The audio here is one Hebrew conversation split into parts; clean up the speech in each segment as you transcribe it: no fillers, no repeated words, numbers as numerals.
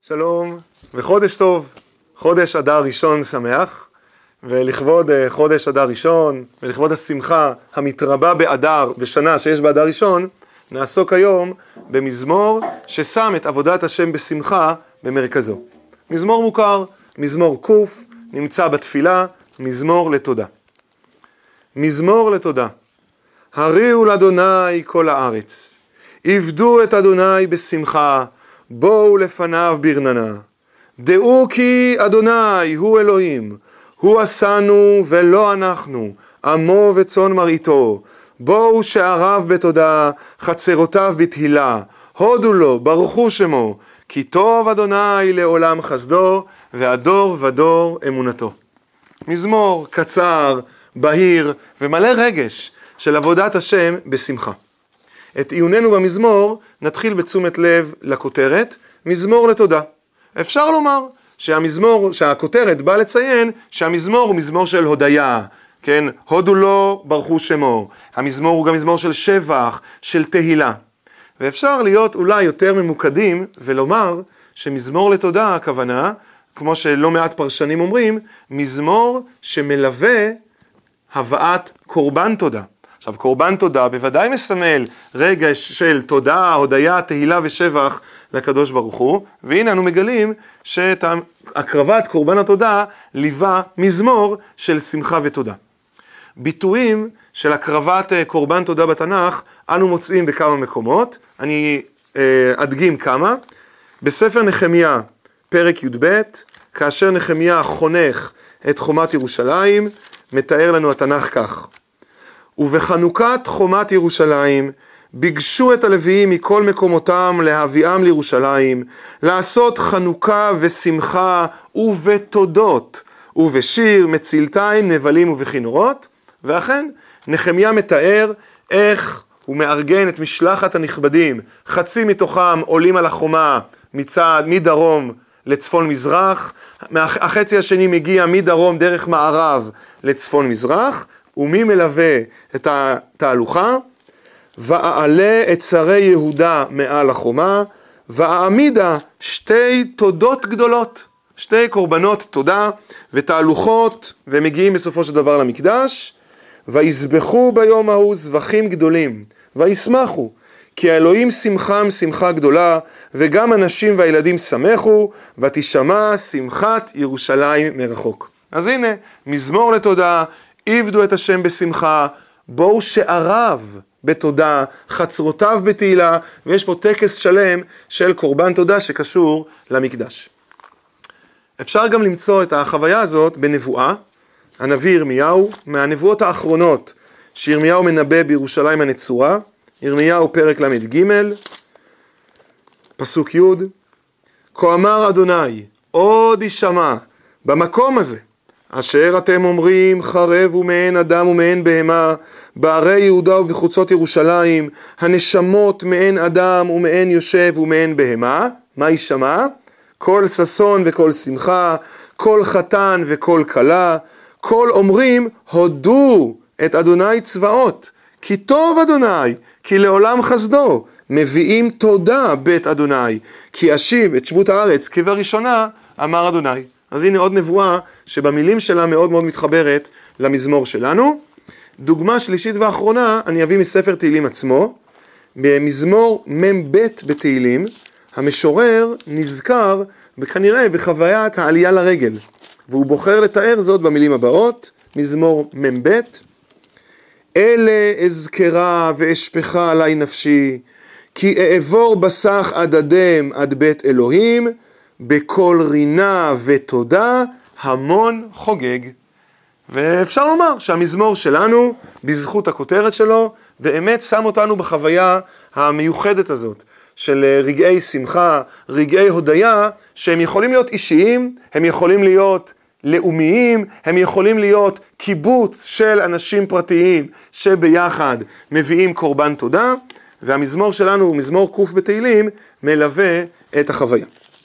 שלום וחודש טוב, חודש אדר ראשון שמח, ולכבוד חודש אדר ראשון ולכבוד השמחה המתרבה באדר בשנה שיש באדר ראשון, נעסוק היום במזמור ששם את עבודת השם בשמחה במרכזו. מזמור מוכר, מזמור קוף, נמצא בתפילה, מזמור לתודה. מזמור לתודה. הריעו לאדוני כל הארץ, עבדו את אדוני בשמחה, בואו לפניו ברננה. דעו כי אדוני הוא אלוהים, הוא עשנו ולא אנחנו, עמו וצאן מרעיתו. בואו שעריו בתודה, חצרותיו בתהילה. הודו לו, ברכו שמו, כי טוב אדוני לעולם חסדו, והדור ודור אמונתו. מזמור קצר, בהיר ומלא רגש של עבודת השם בשמחה. את עיוננו במזמור נתחיל בתשומת לב לכותרת, מזמור לתודה. אפשר לומר שהכותרת באה לציין שהמזמור הוא מזמור של הודיה, כן? הודו לו, ברכו שמו. המזמור הוא גם מזמור של שבח, של תהילה. ואפשר להיות אולי יותר ממוקדים ולומר שמזמור לתודה הכוונה, כמו שלא מעט פרשנים אומרים, מזמור שמלווה הבאת קורבן תודה. עכשיו, קורבן תודה בוודאי מסמל רגש של תודה, הודיה, תהילה ושבח לקדוש ברוך הוא, והנה אנו מגלים שאת הקרבת קורבן התודה ליווה מזמור של שמחה ותודה. ביטויים של הקרבת קורבן תודה בתנ"ך אנו מוצאים בכמה מקומות, אני אדגים כמה. בספר נחמיה, פרק י"ב, כאשר נחמיה חונך את חומת ירושלים, מתאר לנו התנ"ך כך: ובחנוכת חומת ירושלים ביקשו את הלוויים מכל מקומותם להביאם לירושלים, לעשות חנוכה ושמחה ובתודות ובשיר, מצילתיים, נבלים ובכינורות. ואכן נחמיה מתאר איך הוא מארגן את משלחת הנכבדים, חצי מתוכם עולים על החומה מדרום לצפון מזרח, החצי השני מגיע מדרום דרך מערב לצפון מזרח, ומי מלווה את התהלוכה? ואעלה את שרי יהודה מעל החומה, ואעמידה שתי תודות גדולות, שתי קורבנות תודה ותהלוכות, ומגיעים בסופו של דבר למקדש. ויזבחו ביום ההוא זבחים גדולים, וישמחו, כי האלוהים שמחם שמחה גדולה, וגם הנשים והילדים שמחו, ותשמע שמחת ירושלים מרחוק. אז הנה, מזמור לתודה, עבדו את השם בשמחה, בואו שעריו בתודה, חצרותיו בתהילה, ויש פה טקס שלם של קורבן תודה שקשור למקדש. אפשר גם למצוא את החוויה הזאת בנבואה, הנביא ירמיהו, מהנבואות האחרונות שירמיהו מנבא בירושלים הנצורה, ירמיהו פרק ל"ג, פסוק י': כה אמר אדוני, עוד יישמע במקום הזה, אשר אתם אומרים חרב ומעין אדם ומעין בהמה, בערי יהודה ובחוצות ירושלים, הנשמות מעין אדם ומעין יושב ומעין בהמה. מה יישמע? כל ששון וכל שמחה, כל חתן וכל כלה, כל אומרים הודו את אדוני צבאות, כי טוב אדוני, כי לעולם חסדו, מביאים תודה בית אדוני, כי אשיב את שבות הארץ כבראשונה, אמר אדוני. אז הנה עוד נבואה שבמילים שלה מאוד מאוד מתחברת למזמור שלנו. דוגמה שלישית ואחרונה אני אביא מספר תהילים עצמו. במזמור מ"ב בתהילים, המשורר נזכר וכנראה בחוויית העלייה לרגל, והוא בוחר לתאר זאת במילים הבאות. מזמור מ"ב: אלה אזכרה ואשפכה עלי נפשי, כי אעבור בסך עד אדם עד בית אלוהים, בכל רינה ותודה המון חוגג. ואפשר לומר שהמזמור שלנו, בזכות הכותרת שלו, באמת שם אותנו בחוויה המיוחדת הזאת של רגעי שמחה, רגעי הודיה, שהם יכולים להיות אישיים, הם יכולים להיות לאומיים, הם יכולים להיות קיבוץ של אנשים פרטיים שביחד מביאים קורבן תודה, והמזמור שלנו הוא מזמור קוף בתהילים, מלווה את החוויה.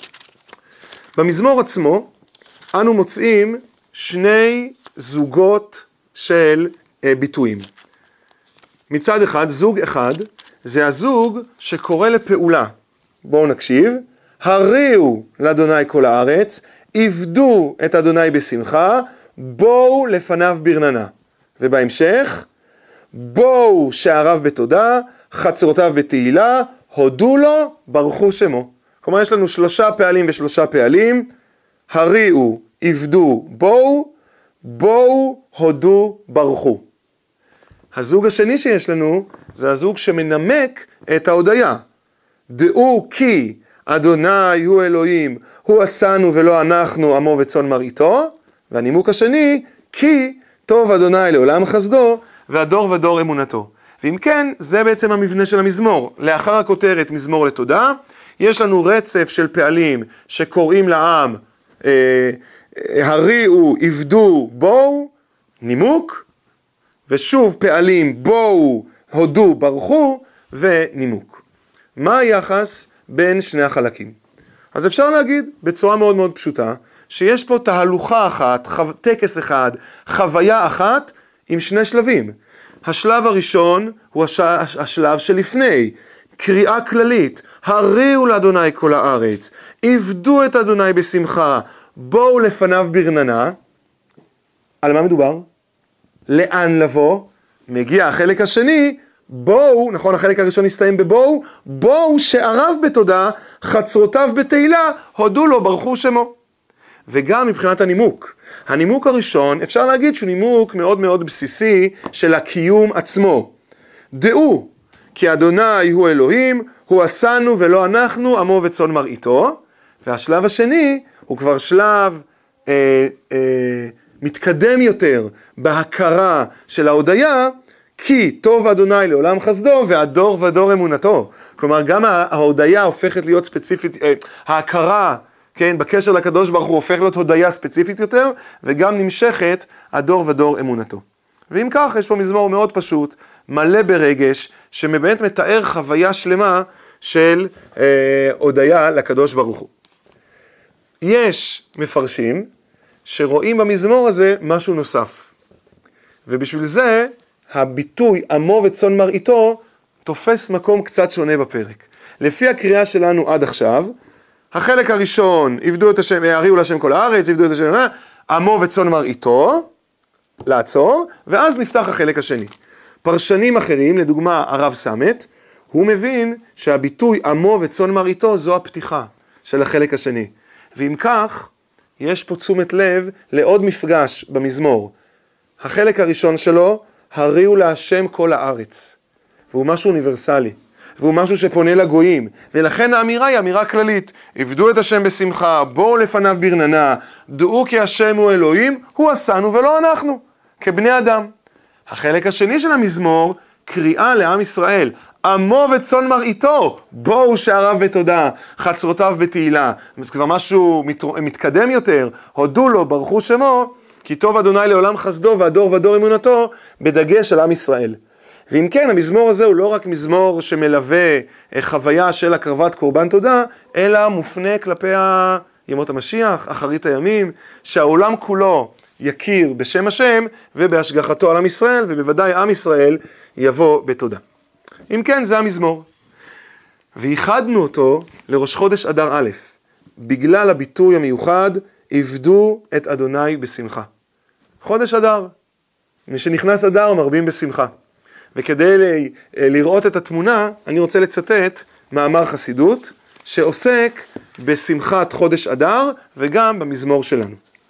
במזמור עצמו אנו מוצאים שני זוגות של ביטויים. מצד אחד, זוג אחד, זה הזוג שקורא לפעולה. בואו נקשיב. הריעו לאדוני כל הארץ, עבדו את אדוני בשמחה, בואו לפניו ברננה. ובהמשך, בואו שעריו בתודה, חצרותיו בתהילה, הודו לו, ברכו שמו. כלומר, יש לנו 3 פעלים ו3 פעלים, הריעו, עבדו, בואו, הודו, ברכו. הזוג השני שיש לנו, זה הזוג שמנמק את ההודיה. דעו כי אדוני הוא אלוהים, הוא עשנו ולא אנחנו, עמו וצאן מרעיתו. והנימוק השני, כי טוב אדוני לעולם חסדו, והדור ודור אמונתו. ואם כן, זה בעצם המבנה של המזמור. לאחר הכותרת מזמור לתודה, יש לנו רצף של פעלים שקוראים לעם, הריעו, עבדו, בואו, נימוק, ושוב פעלים בואו, הודו, ברכו, ונימוק. מה היחס בין שני החלקים? אז אפשר להגיד בצורה מאוד מאוד פשוטה, שיש פה תהלוכה אחת, טקס אחד, חוויה אחת, עם 2 שלבים. השלב הראשון הוא השלב שלפני, קריאה כללית, הריעו לאדוני כל הארץ, עבדו את אדוני בשמחה, בואו לפניו ברננה. על מה מדובר? לאן לבוא? מגיע החלק השני, בואו, נכון, החלק הראשון הסתיים בבואו, בואו שעריו בתודה, חצרותיו בתהילה, הודו לו, ברכו שמו. וגם מבחינת הנימוק. הנימוק הראשון, אפשר להגיד שהוא נימוק מאוד מאוד בסיסי של הקיום עצמו. דעו, כי אדוני הוא אלוהים, הוא עשנו ולא אנחנו, עמו וצאן מרעיתו. והשלב השני הוא כבר שלב מתקדם יותר בהכרה של ההודיה, כי טוב אדוני לעולם חסדו והדור ודור אמונתו. כלומר, גם ההודיה הופכת להיות ספציפית, ההכרה, כן, בקשר לקדוש ברוך הוא הופך להיות הודיה ספציפית יותר, וגם נמשכת הדור ודור אמונתו. ואם כך, יש פה מזמור מאוד פשוט, מלא ברגש, שבאמת מתאר חוויה שלמה של הודיה לקדוש ברוך הוא. יש מפרשים שרואים במזמור הזה משהו נוסף. ובשביל זה, הביטוי עמו וצאן מרעיתו תופס מקום קצת שונה בפרק. לפי הקריאה שלנו עד עכשיו, החלק הראשון, עבדו את השם, הריעו להשם כל הארץ, עבדו את השם, עמו וצאן מרעיתו, לעצור, ואז נפתח החלק השני. פרשנים אחרים, לדוגמה הרב סמת, הוא מבין שהביטוי עמו וצאן מרעיתו זו הפתיחה של החלק השני. ואם כך, יש פה תשומת לב לעוד מפגש במזמור. החלק הראשון שלו, הריעו להשם כל הארץ. והוא משהו אוניברסלי. והוא משהו שפונה לגויים. ולכן האמירה היא אמירה כללית. עבדו את השם בשמחה, בואו לפניו ברננה, דעו כי השם הוא אלוהים, הוא עשנו ולא אנחנו, כבני אדם. החלק השני של המזמור, קריאה לעם ישראל. עמו וצאן מרעיתו, בואו שעריו בתודה, חצרותיו בתהילה. זה כבר משהו מתקדם יותר, הודו לו, ברכו שמו, כי טוב אדוני לעולם חסדו והדור ודור אמונתו, בדגש על עם ישראל. ואם כן, המזמור הזה הוא לא רק מזמור שמלווה חוויה של הקרבת קורבן תודה, אלא מופנה כלפי ימות המשיח, אחרית הימים, שהעולם כולו יכיר בשם השם ובהשגחתו על עם ישראל, ובוודאי עם ישראל יבוא בתודה. אם כן, זה המזמור. וייחדנו אותו לראש חודש אדר א', בגלל הביטוי המיוחד, עבדו את אדוני בשמחה. חודש אדר, משנכנס אדר מרבים בשמחה. וכדי לראות את התמונה, אני רוצה לצטט מאמר חסידות, שעוסק בשמחת חודש אדר, וגם במזמור שלנו.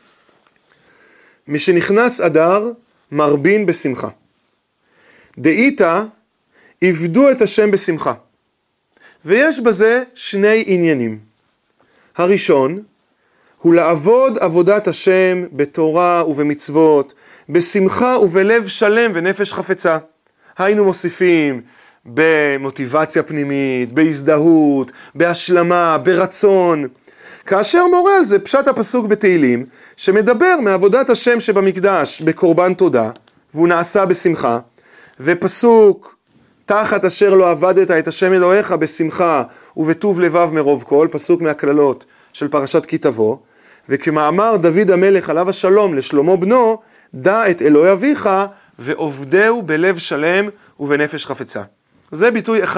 משנכנס אדר מרבין בשמחה. דאיתא עבדו את השם בשמחה. ויש בזה 2 עניינים. הראשון הוא לעבוד עבודת השם בתורה ובמצוות, בשמחה ובלב שלם ונפש חפצה. היינו מוסיפים במוטיבציה פנימית, בהזדהות, בהשלמה, ברצון. כאשר מורה על זה פשט הפסוק בתהילים, שמדבר מעבודת השם שבמקדש בקורבן תודה, והוא נעשה בשמחה, ופסוק תחת אשר לא עבדת את השם אלוהיך בשמחה ובטוב לבב מרוב כל, פסוק מהכללות של פרשת כי תבוא, וכמאמר דוד המלך עליו השלום לשלמה בנו, דע את אלוהי אביך ועובדהו בלב שלם ובנפש חפצה. זה ביטוי אחד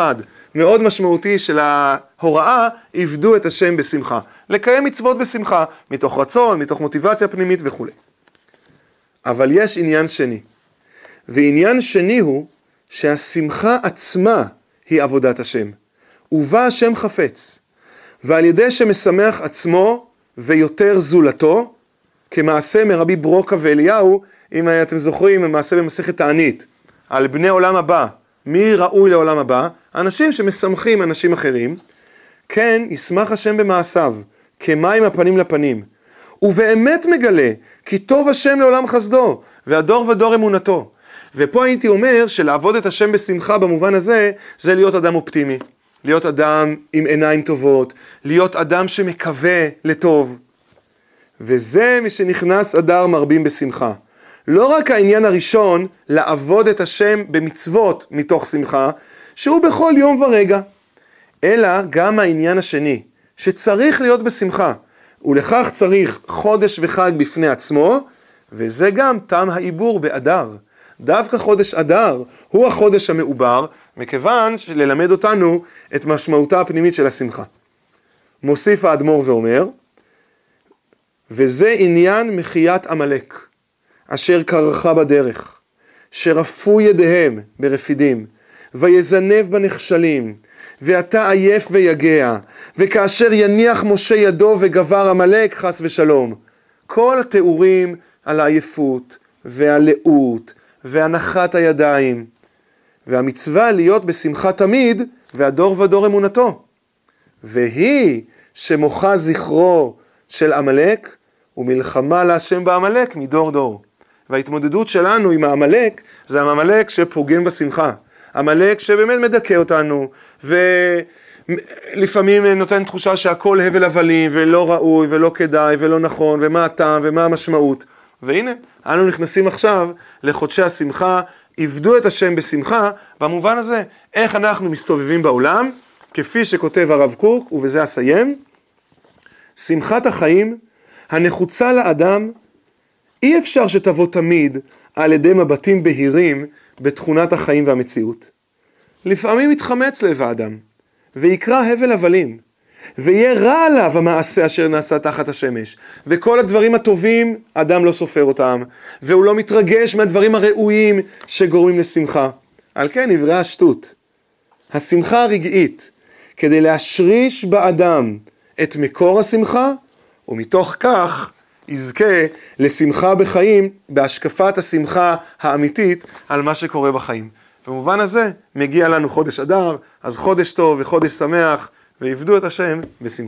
מאוד משמעותי של ההוראה, עבדו את השם בשמחה. לקיים מצוות בשמחה, מתוך רצון, מתוך מוטיבציה פנימית וכו'. אבל יש עניין שני. ועניין שני הוא שהשמחה עצמה היא עבודת השם. ובה השם חפץ. ועל ידי שמשמח עצמו ויותר זולתו, כמעשה מרבי ברוקה ואליהו, אם אתם זוכרים, המעשה במסכת תענית, על בני עולם הבא, מי ראוי לעולם הבא? אנשים שמשמחים אנשים אחרים, כן, ישמח השם במעשיו, כמים הפנים לפנים, ובאמת מגלה, כי טוב השם לעולם חסדו, והדור ודור אמונתו. ופה הייתי אומר, שלעבוד את השם בשמחה במובן הזה, זה להיות אדם אופטימי, להיות אדם עם עיניים טובות, להיות אדם שמקווה לטוב. וזה משנכנס אדר מרבים בשמחה. לא רק העניין הראשון, לעבוד את השם במצוות מתוך שמחה, שהוא בכל יום ורגע, אלא גם העניין השני, שצריך להיות בשמחה, ולכך צריך חודש וחג בפני עצמו, וזה גם טעם העיבור באדר. דווקא חודש אדר הוא החודש המעובר, מכיוון שללמד אותנו את משמעותה הפנימית של השמחה. מוסיף האדמו"ר ואומר, וזה עניין מחיית עמלק, אשר קרחה בדרך, שרפו ידיהם ברפידים, ויזנב בנחשלים, ואתה עייף ויגע, וכאשר יניח משה ידו וגבר עמלק חס ושלום. כל התיאורים על העייפות והלאות והנחת הידיים, והמצווה להיות בשמחה תמיד, והדור ודור אמונתו. והיא שמוחה זכרו של עמלק, ומלחמה להשם בעמלק מדור דור. וההתמודדות שלנו עם העמלק, זה העמלק שפוגם בשמחה. עמלק שבאמת מדכא אותנו, ולפעמים נותן תחושה שהכל הבל הבלים, ולא ראוי, ולא כדאי, ולא נכון, ומה הטעם, ומה המשמעות. והנה, אנו נכנסים עכשיו לחודשי השמחה, עבדו את השם בשמחה, במובן הזה, איך אנחנו מסתובבים בעולם, כפי שכותב הרב קוק, ובזה אסיים, שמחת החיים, הנחוצה לאדם, אי אפשר שתבוא תמיד על ידי מבטים בהירים בתכונת החיים והמציאות. לפעמים יתחמץ לב האדם, ויקרא הבל הבלים, ויהיה רע עליו המעשה אשר נעשה תחת השמש, וכל הדברים הטובים, אדם לא סופר אותם, והוא לא מתרגש מהדברים הראויים שגורמים לשמחה. על כן נבראה השטות. השמחה הרגעית, כדי להשריש באדם את מקור השמחה, ומתוך כך יזכה לשמחה בחיים, בהשקפת השמחה האמיתית על מה שקורה בחיים. במובן הזה מגיע לנו חודש אדר, אז חודש טוב וחודש שמח, ועבדו את השם בשמחה.